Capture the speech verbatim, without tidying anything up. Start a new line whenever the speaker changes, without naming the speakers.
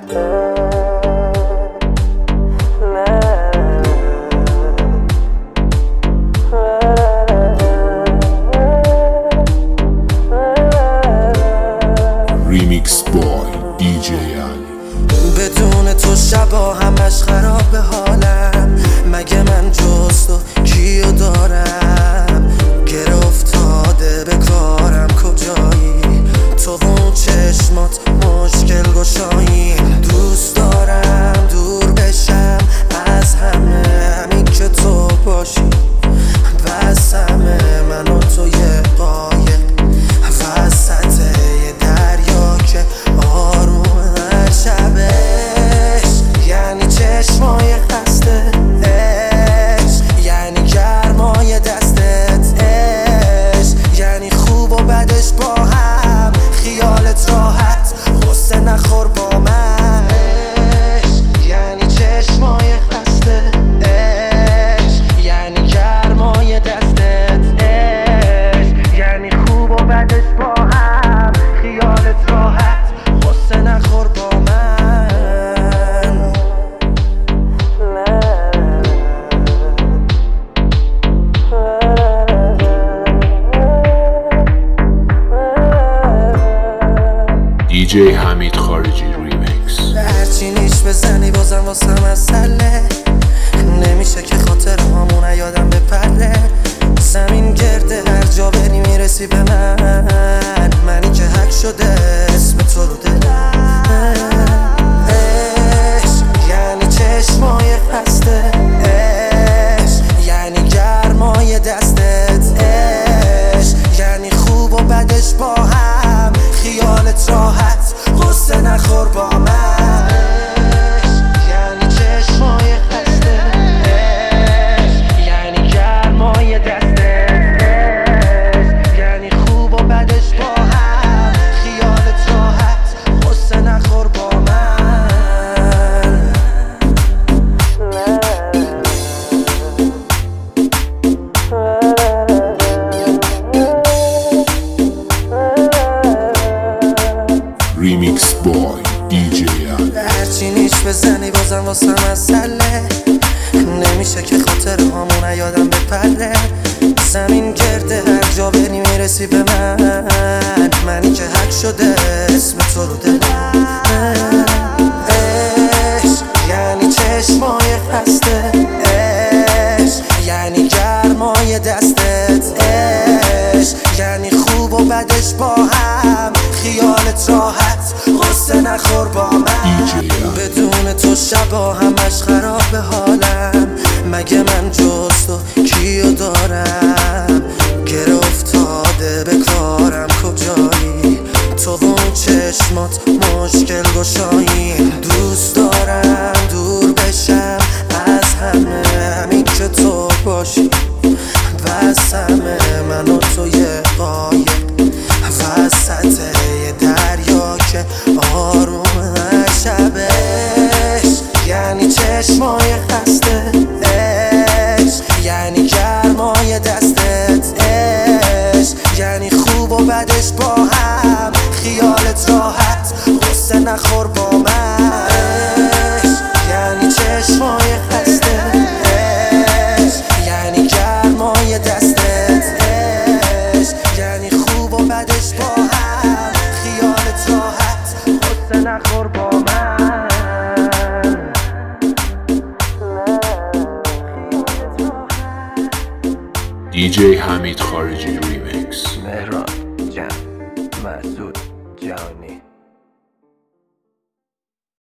ریمیکس بای دی جی علی.
بدون تو شبا همش خراب حالم، مگه من جز تو کیو دارم؟ گره افتاده به کارم کجایی؟ تو و اون چشمات مشکل گشایی. دوست دارم دور بشم از همه، همین که تو باشی بس همه. من و تو یه قایق وسط یه دریا که آروم هر شبش. یعنی چشمای خسته عشق، یعنی گرمای دستت عشق، یعنی خوب و بدش با هم، خیالت راحت غصه نخور با من عشق. یعنی چشمای خسته عشق، یعنی گرمای دستت عشق، یعنی خوب و بدش با هم، خیالت راحت غصه نخور با من.
دی جی حمید خارجی ریمیکس.
هرچی نیش بزنی بازم واسم مسئله، نمیشه که خاطر همونه یادم بپره. زمین گرده هر جا بری میرسی به من، منی که حک شده اسم تو رو دلم. عشق یعنی چشمای خسته عشق، یعنی گرمای دستت عشق، یعنی خوب و بدش با هم، خیالت راحت غصه نخور با من. یعنی چشمای خسته عشق، یعنی گرمای دستت عشق، یعنی خوب و بدش با هم، خیالت راحت غصه نخور با من.
ریمیکس بای دی جی علی.
هرچی نیش بزنی بازم واسم مسئله، نمیشه که خاطر همونه یادم بپره. زمین گرده هر جا بری میرسی به من، منی که حک شده اسم تو رو دلم. عشق یعنی چشمای خسته عشق، یعنی گرمای دستت عشق، یعنی خوب و بدش با هم، خیالت راحت غصه نخور با من. بدون تو شبا همش خراب حالم، مگه من جز تو کیو دارم؟ گره افتاده به کارم کجایی؟ تو و اون چشمات مشکل گشایی. دوست دارم دور بشم از همه، همین که تو باشی بس همه. من و تو یه قایق وسط یه دریا که آروم هر شبش. یعنی چشمای خسته عشق، یعنی گرمای دستت عشق، یعنی خوب و بدش با هم، خیالت راحت غصه نخور با من. یعنی چشمای خسته عشق، یعنی گرمای دستت عشق، یعنی خوب و بدش با هم، خیالت راحت غصه نخور با من.
دی جی حمید خارجی ریمیکس.
مهران جان مسعود جانی.